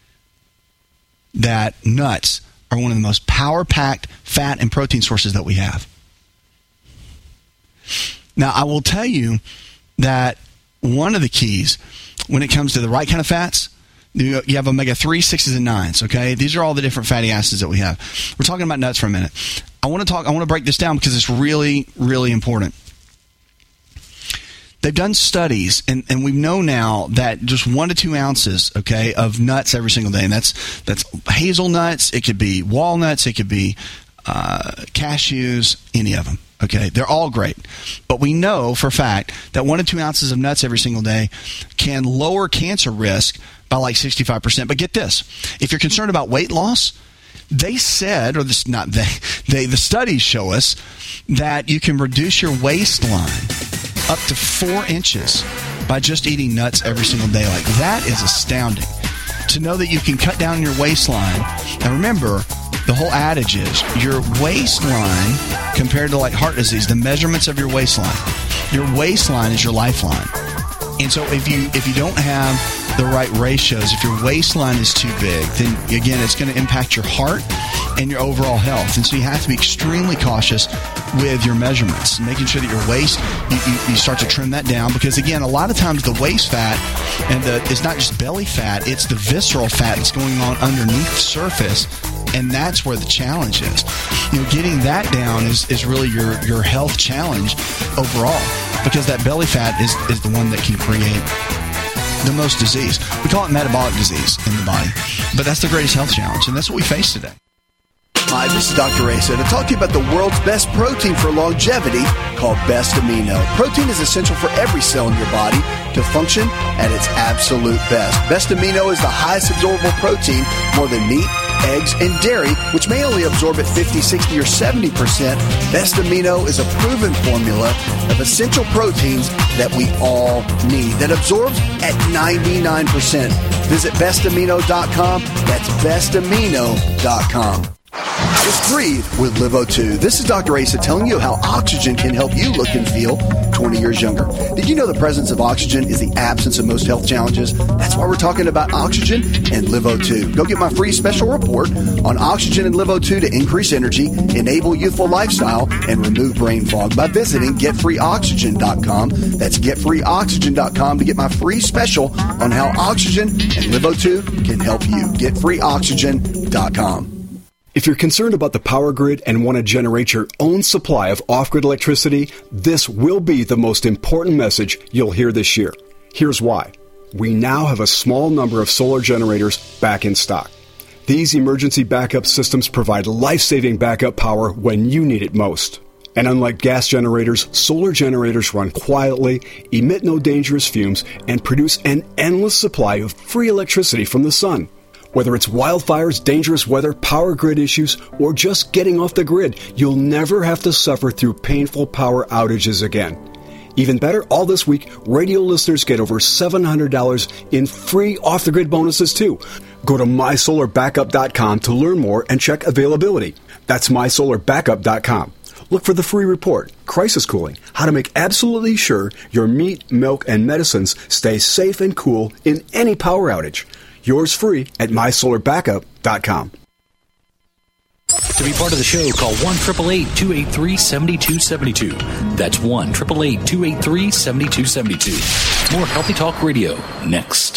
that nuts are one of the most power-packed fat and protein sources that we have. Now, I will tell you that one of the keys when it comes to the right kind of fats, you have omega-3, 6s, and 9s, okay? These are all the different fatty acids that we have. We're talking about nuts for a minute. I want to break this down because it's really, really important. They've done studies, and we know now that just 1 to 2 ounces, okay, of nuts every single day, and that's hazelnuts, it could be walnuts, it could be cashews, any of them. Okay, they're all great. But we know for a fact that 1 to 2 ounces of nuts every single day can lower cancer risk by like 65%. But get this, if you're concerned about weight loss, they said, or this not they, the studies show us that you can reduce your waistline up to 4 inches by just eating nuts every single day. Like, that is astounding to know that you can cut down your waistline. And remember, the whole adage is your waistline compared to like heart disease, the measurements of your waistline is your lifeline. And so if you don't have the right ratios, if your waistline is too big, then again, it's going to impact your heart and your overall health. And so you have to be extremely cautious with your measurements, making sure that your waist, you start to trim that down, because again, a lot of times the waist fat and it's not just belly fat, it's the visceral fat that's going on underneath the surface. And that's where the challenge is. Getting that down is really your health challenge overall, because that belly fat is the one that can create the most disease. We call it metabolic disease in the body, but that's the greatest health challenge, and that's what we face today. Hi, this is Dr. Asa to talk to you about the world's best protein for longevity called Best Amino. Protein is essential for every cell in your body to function at its absolute best. Best Amino is the highest absorbable protein, more than meat, eggs, and dairy, which may only absorb at 50, 60, or 70%. Best Amino is a proven formula of essential proteins that we all need that absorbs at 99%. Visit bestamino.com. That's bestamino.com. Just breathe with LiveO2. This is Dr. Asa telling you how oxygen can help you look and feel 20 years younger. Did you know the presence of oxygen is the absence of most health challenges? That's why we're talking about oxygen and LiveO2. Go get my free special report on oxygen and LiveO2 to increase energy, enable youthful lifestyle, and remove brain fog by visiting getfreeoxygen.com. That's getfreeoxygen.com to get my free special on how oxygen and LiveO2 can help you. Getfreeoxygen.com. If you're concerned about the power grid and want to generate your own supply of off-grid electricity, this will be the most important message you'll hear this year. Here's why. We now have a small number of solar generators back in stock. These emergency backup systems provide life-saving backup power when you need it most. And unlike gas generators, solar generators run quietly, emit no dangerous fumes, and produce an endless supply of free electricity from the sun. Whether it's wildfires, dangerous weather, power grid issues, or just getting off the grid, you'll never have to suffer through painful power outages again. Even better, all this week, radio listeners get over $700 in free off-the-grid bonuses too. Go to mysolarbackup.com to learn more and check availability. That's mysolarbackup.com. Look for the free report, Crisis Cooling, how to make absolutely sure your meat, milk, and medicines stay safe and cool in any power outage. Yours free at mysolarbackup.com. To be part of the show, call 1-888-283-7272. That's 1-888-283-7272. More Healthy Talk Radio next.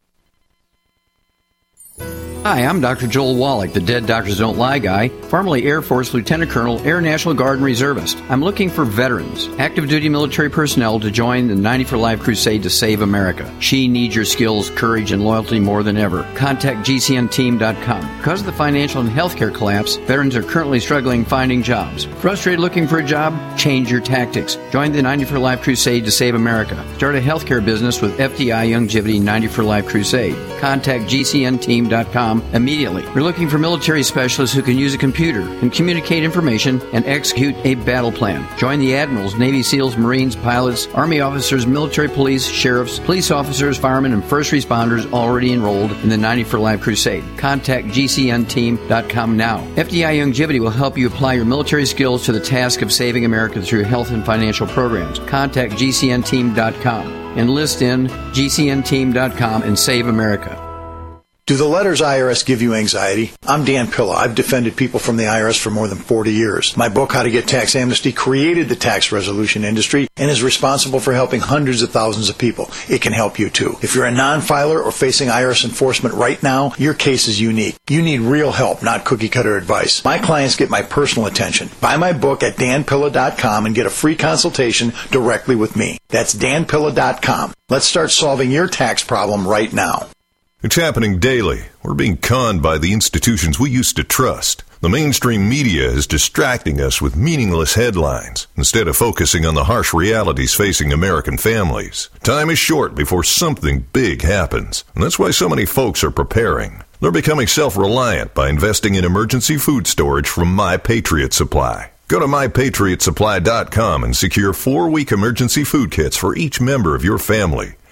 Hi, I'm Dr. Joel Wallach, the Dead Doctors Don't Lie guy, formerly Air Force Lieutenant Colonel, Air National Guard and Reservist. I'm looking for veterans, active duty military personnel to join the 90 for Life crusade to save America. She needs your skills, courage, and loyalty more than ever. Contact GCNteam.com. Because of the financial and healthcare collapse, veterans are currently struggling finding jobs. Frustrated looking for a job? Change your tactics. Join the 90 for Life crusade to save America. Start a healthcare business with FDI Youngevity 90 for Life crusade. Contact GCNteam.com immediately. We're looking for military specialists who can use a computer and communicate information and execute a battle plan. Join the admirals, Navy SEALs, Marines, pilots, Army officers, military police, sheriffs, police officers, firemen, and first responders already enrolled in the 90 for Life crusade. Contact GCNteam.com now. FDI Youngevity will help you apply your military skills to the task of saving America through health and financial programs. Contact GCNteam.com. Enlist in GCNteam.com and save America. Do the letters IRS give you anxiety? I'm Dan Pilla. I've defended people from the IRS for more than 40 years. My book, How to Get Tax Amnesty, created the tax resolution industry and is responsible for helping hundreds of thousands of people. It can help you too. If you're a non-filer or facing IRS enforcement right now, your case is unique. You need real help, not cookie-cutter advice. My clients get my personal attention. Buy my book at danpilla.com and get a free consultation directly with me. That's danpilla.com. Let's start solving your tax problem right now. It's happening daily. We're being conned by the institutions we used to trust. The mainstream media is distracting us with meaningless headlines instead of focusing on the harsh realities facing American families. Time is short before something big happens, and that's why so many folks are preparing. They're becoming self-reliant by investing in emergency food storage from My Patriot Supply. Go to MyPatriotSupply.com and secure 4-week emergency food kits for each member of your family.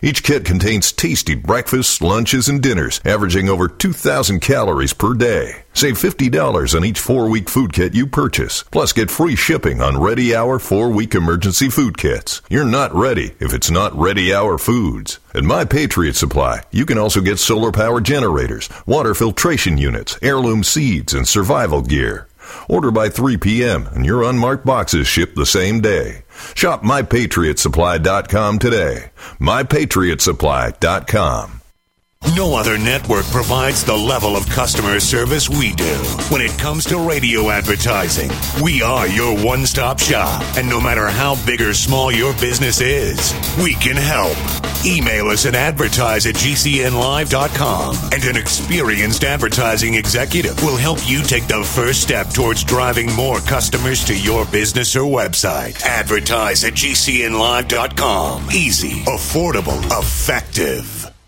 Each kit contains tasty breakfasts, lunches, and dinners, averaging over 2,000 calories per day. Save $50 on each 4-week food kit you purchase. Plus, get free shipping on Ready Hour 4-week emergency food kits. You're not ready if it's not Ready Hour Foods. At My Patriot Supply, you can also get solar power generators, water filtration units, heirloom seeds, and survival gear. Order by 3 p.m. and your unmarked boxes ship the same day. Shop MyPatriotSupply.com today. MyPatriotSupply.com. No other network provides the level of customer service we do. When it comes to radio advertising, we are your one-stop shop. And no matter how big or small your business is, we can help. Email us at advertise@gcnlive.com, and an experienced advertising executive will help you take the first step towards driving more customers to your business or website. Advertise@gcnlive.com. Easy, affordable, effective.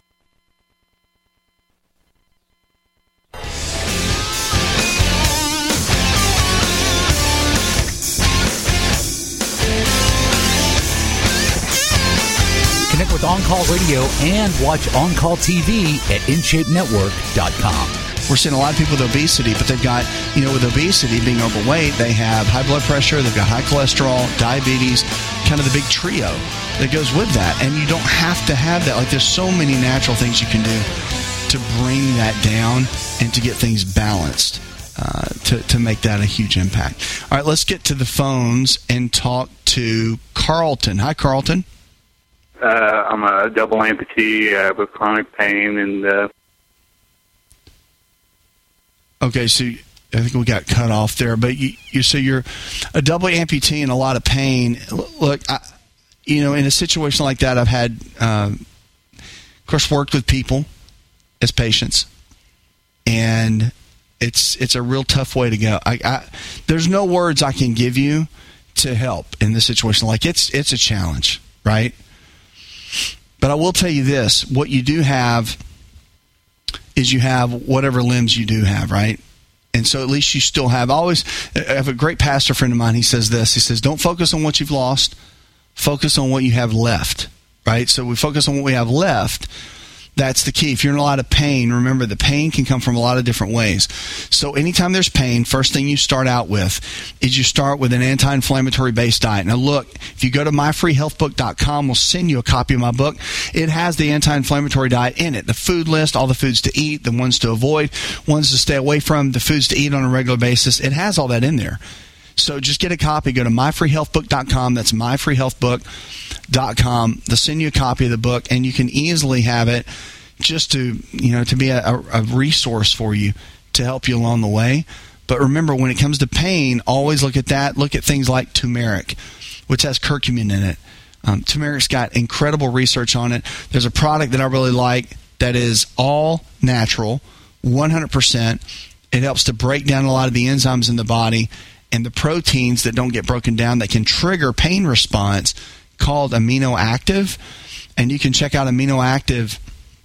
Connect with On-Call Radio and watch On-Call TV at InShapeNetwork.com. We're seeing a lot of people with obesity, but they've got, with obesity, being overweight, they have high blood pressure, they've got high cholesterol, diabetes, kind of the big trio that goes with that. And you don't have to have that. Like, there's so many natural things you can do to bring that down and to get things balanced, to make that a huge impact. All right, let's get to the phones and talk to Carlton. Hi, Carlton. I'm a double amputee with chronic pain, and okay, so I think we got cut off there. But so you're a double amputee in a lot of pain. Look, in a situation like that, I've had, of course, worked with people as patients, and it's a real tough way to go. There's no words I can give you to help in this situation. Like, it's a challenge, right? But I will tell you this, what you do have is you have whatever limbs you do have, right? And so at least you still have, I have a great pastor friend of mine, he says this, he says, don't focus on what you've lost, focus on what you have left, right? So we focus on what we have left. That's the key. If you're in a lot of pain, remember the pain can come from a lot of different ways. So anytime there's pain, first thing you start out with is you start with an anti-inflammatory based diet. Now look, if you go to myfreehealthbook.com, we'll send you a copy of my book. It has the anti-inflammatory diet in it. The food list, all the foods to eat, the ones to avoid, ones to stay away from, the foods to eat on a regular basis. It has all that in there. So just get a copy. Go to myfreehealthbook.com. That's myfreehealthbook.com. They'll send you a copy of the book, and you can easily have it just to be a resource for you to help you along the way. But remember, when it comes to pain, always look at that. Look at things like turmeric, which has curcumin in it. Turmeric's got incredible research on it. There's a product that I really like that is all natural, 100%. It helps to break down a lot of the enzymes in the body and the proteins that don't get broken down that can trigger pain response, called Amino Active. And you can check out Amino Active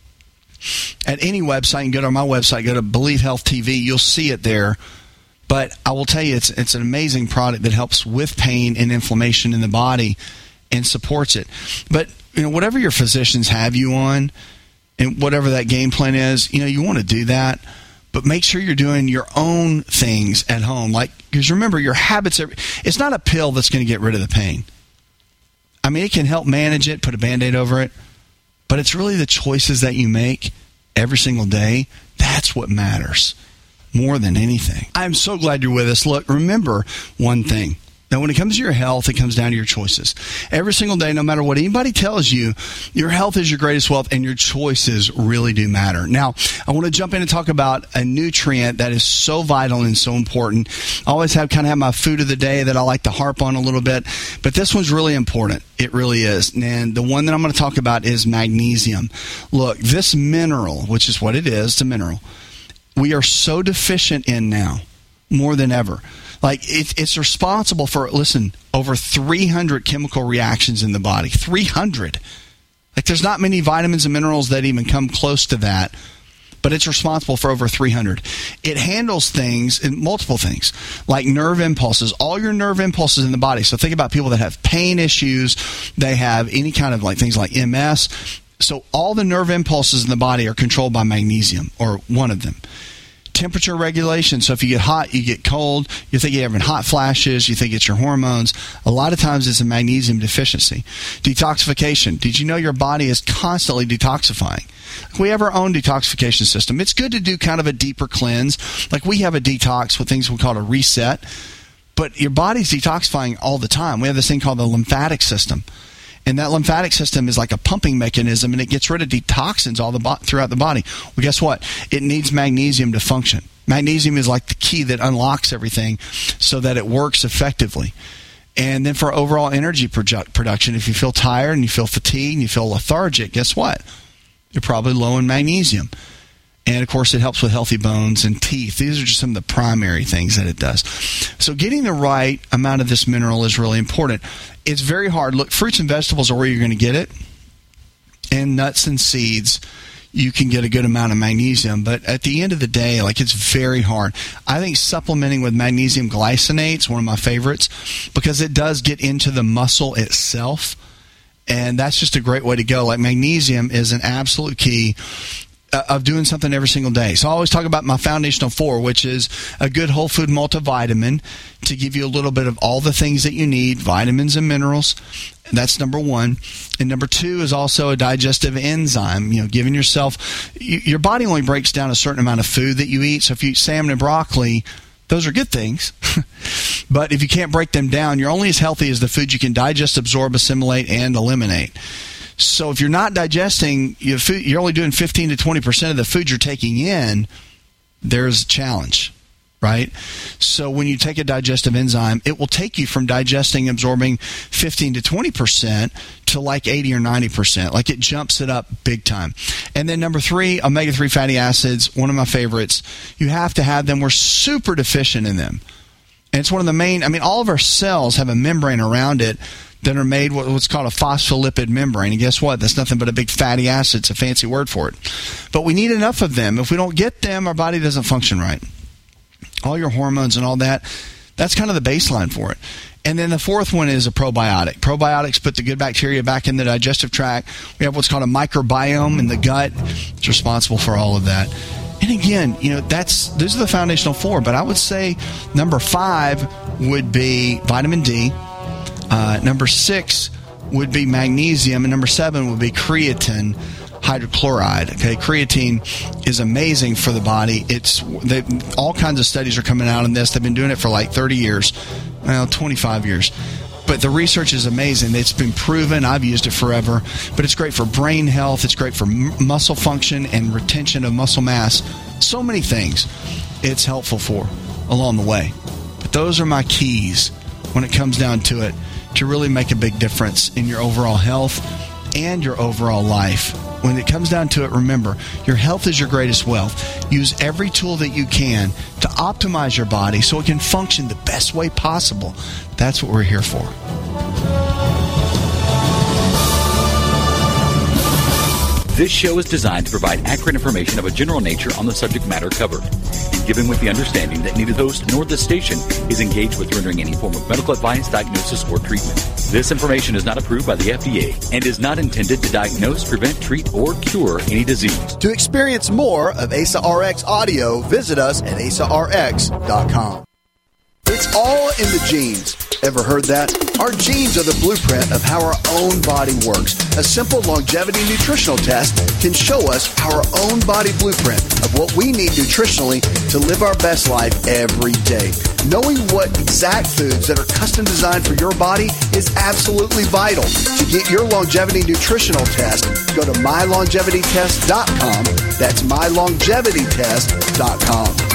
at any website. You can go to my website, go to Believe Health TV. You'll see it there. But I will tell you, it's an amazing product that helps with pain and inflammation in the body and supports it. But whatever your physicians have you on and whatever that game plan is, you want to do that. But make sure you're doing your own things at home. Because remember, your habits, it's not a pill that's going to get rid of the pain. I mean, it can help manage it, put a Band-Aid over it. But it's really the choices that you make every single day. That's what matters more than anything. I'm so glad you're with us. Look, remember one thing. Now, when it comes to your health, it comes down to your choices. Every single day, no matter what anybody tells you, your health is your greatest wealth, and your choices really do matter. Now, I want to jump in and talk about a nutrient that is so vital and so important. I always have my food of the day that I like to harp on a little bit, but this one's really important. It really is. And the one that I'm going to talk about is magnesium. Look, this mineral, which is what it is, it's a mineral, we are so deficient in now, more than ever. It's responsible for, over 300 chemical reactions in the body. 300. There's not many vitamins and minerals that even come close to that, but it's responsible for over 300. It handles things, multiple things, like nerve impulses, all your nerve impulses in the body. So think about people that have pain issues, they have any kind of things like MS, So all the nerve impulses in the body are controlled by magnesium, or one of them. Temperature regulation. So if you get hot, you get cold. You think you're having hot flashes. You think it's your hormones. A lot of times it's a magnesium deficiency. Detoxification. Did you know your body is constantly detoxifying? We have our own detoxification system. It's good to do kind of a deeper cleanse. Like we have a detox, what things we call a reset. But your body's detoxifying all the time. We have this thing called the lymphatic system. And that lymphatic system is like a pumping mechanism, and it gets rid of toxins throughout the body. Well, guess what? It needs magnesium to function. Magnesium is like the key that unlocks everything so that it works effectively. And then for overall energy production, if you feel tired and you feel fatigued and you feel lethargic, guess what? You're probably low in magnesium. And, of course, it helps with healthy bones and teeth. These are just some of the primary things that it does. So getting the right amount of this mineral is really important. It's very hard. Look, fruits and vegetables are where you're going to get it. And nuts and seeds, you can get a good amount of magnesium. But at the end of the day, it's very hard. I think supplementing with magnesium glycinate is one of my favorites because it does get into the muscle itself. And that's just a great way to go. Like magnesium is an absolute key of doing something every single day. So I always talk about my Foundational 4, which is a good whole food multivitamin to give you a little bit of all the things that you need, vitamins and minerals. That's number one. And number two is also a digestive enzyme, giving yourself, your body only breaks down a certain amount of food that you eat. So if you eat salmon and broccoli, those are good things. But if you can't break them down, you're only as healthy as the food you can digest, absorb, assimilate, and eliminate. So if you're not digesting your food, you're only doing 15 to 20% of the food you're taking in, there's a challenge, right? So when you take a digestive enzyme, it will take you from digesting, absorbing 15 to 20% to like 80 or 90%. Like it jumps it up big time. And then number 3, omega-3 fatty acids, one of my favorites. You have to have them. We're super deficient in them. And it's one of the main, all of our cells have a membrane around it that are made what's called a phospholipid membrane. And guess what? That's nothing but a big fatty acid. It's a fancy word for it. But we need enough of them. If we don't get them, our body doesn't function right. All your hormones and all that, that's kind of the baseline for it. And then the fourth one is a probiotic. Probiotics put the good bacteria back in the digestive tract. We have what's called a microbiome in the gut. It's responsible for all of that. And again, those are the Foundational 4. But I would say number 5 would be vitamin D. Number 6 would be magnesium, and number 7 would be creatine hydrochloride. Okay, creatine is amazing for the body. All kinds of studies are coming out on this. They've been doing it for like 30 years, 25 years. But the research is amazing. It's been proven. I've used it forever. But it's great for brain health. It's great for muscle function and retention of muscle mass. So many things it's helpful for along the way. But those are my keys when it comes down to it, to really make a big difference in your overall health and your overall life. When it comes down to it, remember, your health is your greatest wealth. Use every tool that you can to optimize your body so it can function the best way possible. That's what we're here for. This show is designed to provide accurate information of a general nature on the subject matter covered, and given with the understanding that neither the host nor the station is engaged with rendering any form of medical advice, diagnosis, or treatment. This information is not approved by the FDA and is not intended to diagnose, prevent, treat, or cure any disease. To experience more of ASA RX audio, visit us at asarx.com. It's all in the genes. Ever heard that? Our genes are the blueprint of how our own body works. A simple longevity nutritional test can show us our own body blueprint of what we need nutritionally to live our best life every day. Knowing what exact foods that are custom designed for your body is absolutely vital. To get your longevity nutritional test, go to mylongevitytest.com. That's mylongevitytest.com.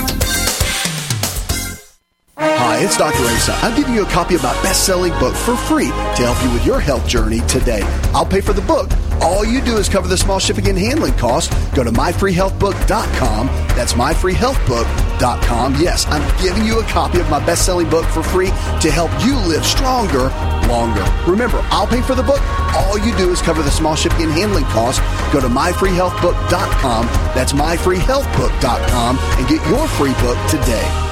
Hi, it's Dr. Asa. I'm giving you a copy of my best-selling book for free to help you with your health journey today. I'll pay for the book. All you do is cover the small shipping and handling costs. Go to myfreehealthbook.com. That's myfreehealthbook.com. Yes, I'm giving you a copy of my best-selling book for free to help you live stronger, longer. Remember, I'll pay for the book. All you do is cover the small shipping and handling costs. Go to myfreehealthbook.com. That's myfreehealthbook.com and get your free book today.